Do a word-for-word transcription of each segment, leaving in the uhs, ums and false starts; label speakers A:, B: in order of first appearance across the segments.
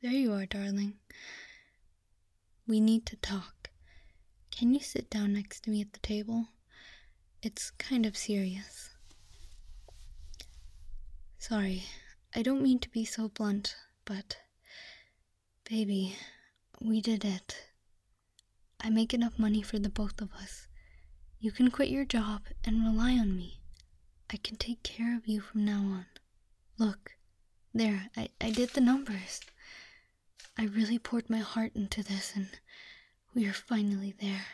A: There you are, darling. We need to talk. Can you sit down next to me at the table? It's kind of serious. Sorry, I don't mean to be so blunt, but... Baby, we did it. I make enough money for the both of us. You can quit your job and rely on me. I can take care of you from now on. Look, there, I, I did the numbers. I really poured my heart into this, and we are finally there.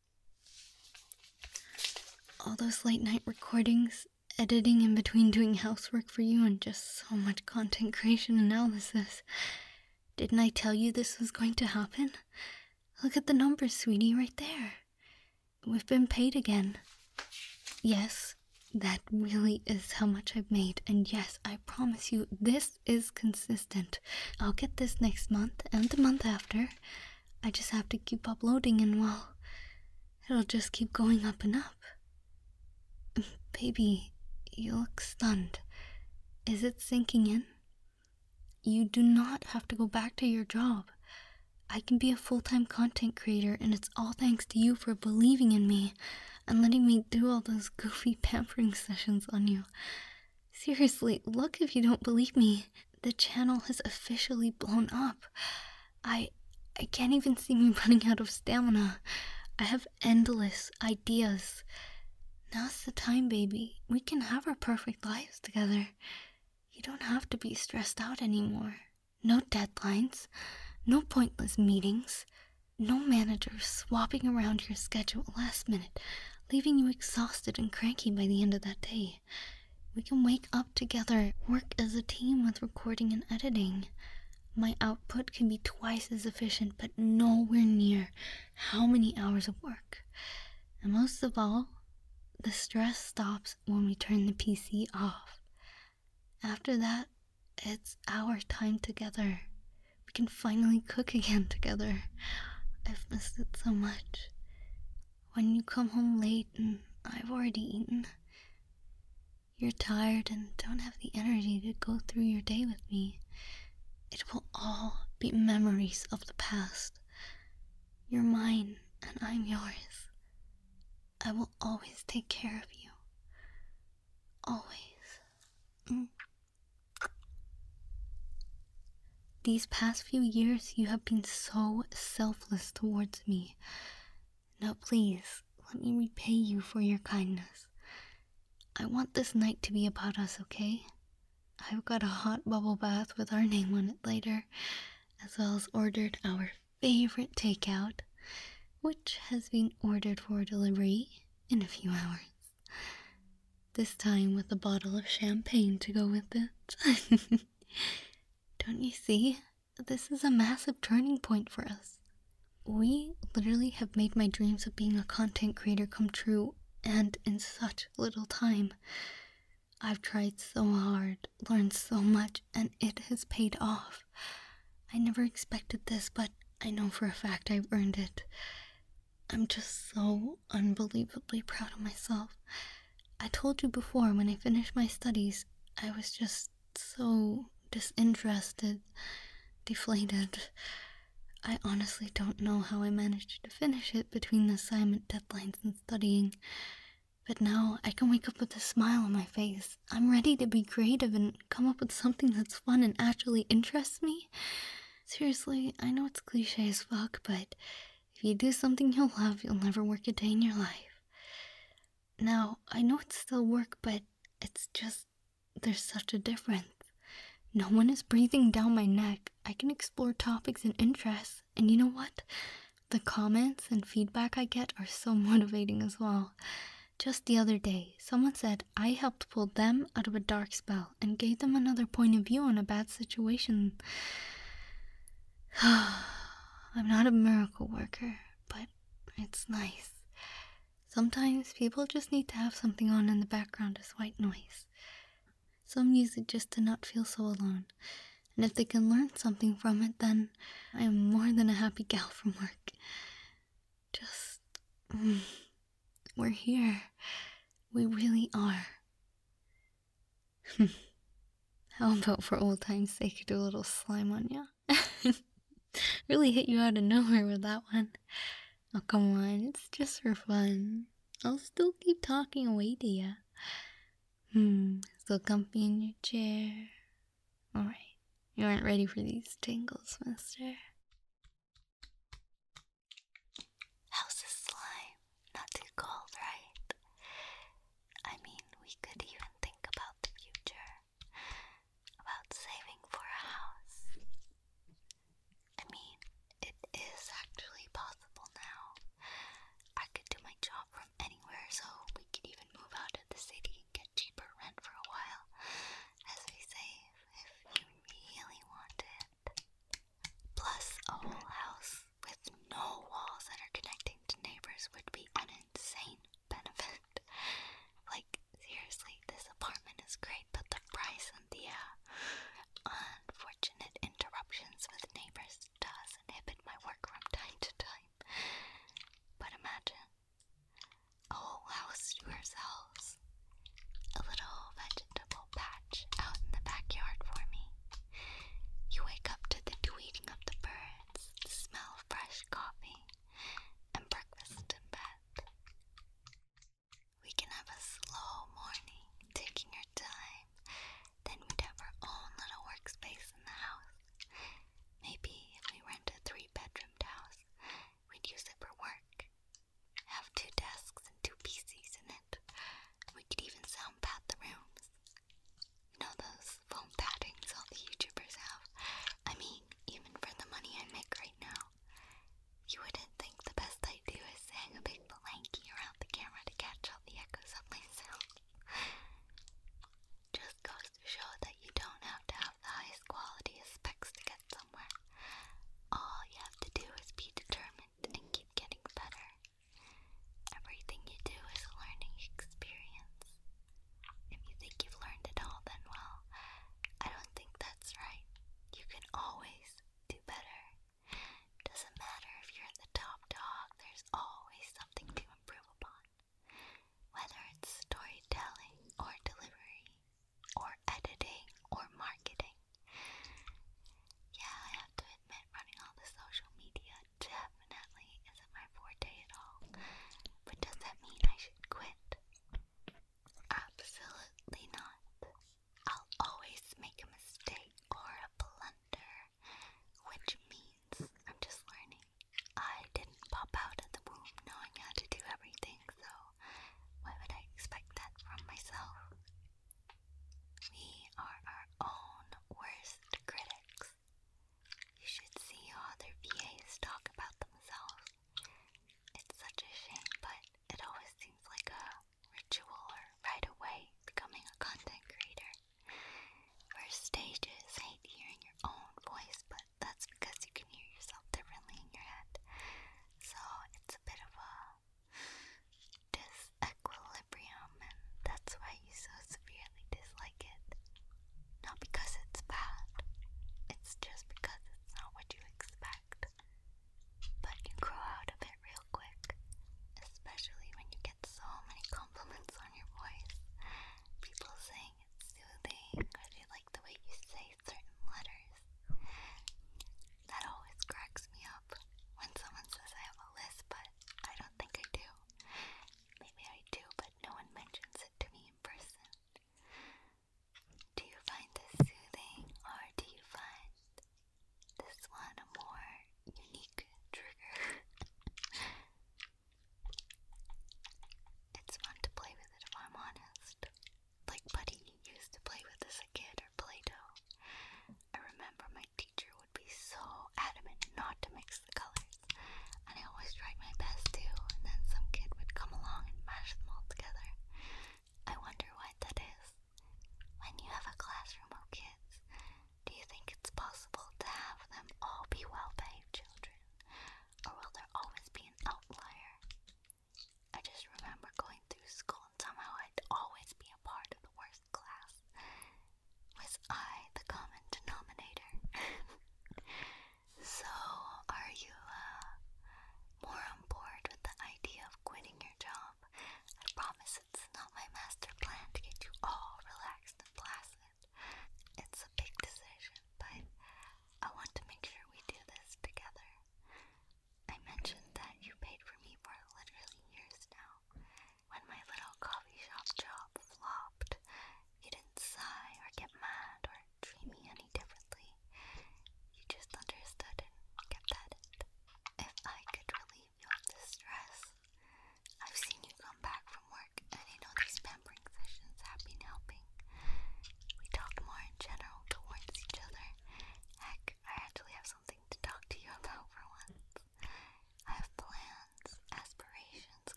A: All those late night recordings, editing in between doing housework for you, and just so much content creation analysis. Didn't I tell you this was going to happen? Look at the numbers, sweetie, right there. We've been paid again. Yes, that really is how much I've made, and yes, I promise you, this is consistent. I'll get this next month, and the month after. I just have to keep uploading, and well, it'll just keep going up and up. Baby, you look stunned. Is it sinking in? You do not have to go back to your job. I can be a full-time content creator, and it's all thanks to you for believing in me and letting me do all those goofy pampering sessions on you. Seriously, look if you don't believe me. The channel has officially blown up. I I can't even see me running out of stamina. I have endless ideas. Now's the time, baby. We can have our perfect lives together. You don't have to be stressed out anymore. No deadlines. No pointless meetings. No managers swapping around your schedule last minute, leaving you exhausted and cranky by the end of that day. We can wake up together, work as a team with recording and editing. My output can be twice as efficient, but nowhere near how many hours of work. And most of all, the stress stops when we turn the P C off. After that, it's our time together. We can finally cook again together. I've missed it so much. When you come home late and I've already eaten, you're tired and don't have the energy to go through your day with me, it will all be memories of the past. You're mine and I'm yours. I will always take care of you. Always. Mm. These past few years, you have been so selfless towards me. Now please, let me repay you for your kindness. I want this night to be about us, okay? I've got a hot bubble bath with our name on it later, as well as ordered our favorite takeout, which has been ordered for delivery in a few hours. This time with a bottle of champagne to go with it. Don't you see? This is a massive turning point for us. We literally have made my dreams of being a content creator come true, and in such little time. I've tried so hard, learned so much, and it has paid off. I never expected this, but I know for a fact I've earned it. I'm just so unbelievably proud of myself. I told you before, when I finished my studies, I was just so disinterested, deflated. I honestly don't know how I managed to finish it between the assignment deadlines and studying. But now I can wake up with a smile on my face. I'm ready to be creative and come up with something that's fun and actually interests me. Seriously, I know it's cliche as fuck, but if you do something you'll love, you'll never work a day in your life. Now, I know it's still work, but it's just, there's such a difference. No one is breathing down my neck. I can explore topics and interests, and you know what? The comments and feedback I get are so motivating as well. Just the other day, someone said I helped pull them out of a dark spell and gave them another point of view on a bad situation. I'm not a miracle worker, but it's nice. Sometimes people just need to have something on in the background as white noise. Some use it just to not feel so alone, and if they can learn something from it, then I am more than a happy gal from work. Just... Mm, we're here. We really are. How about for old time's sake do a little slime on ya? Really hit you out of nowhere with that one. Oh, come on, it's just for fun. I'll still keep talking away to you. Hmm, still comfy in your chair. Alright, you aren't ready for these tingles, mister.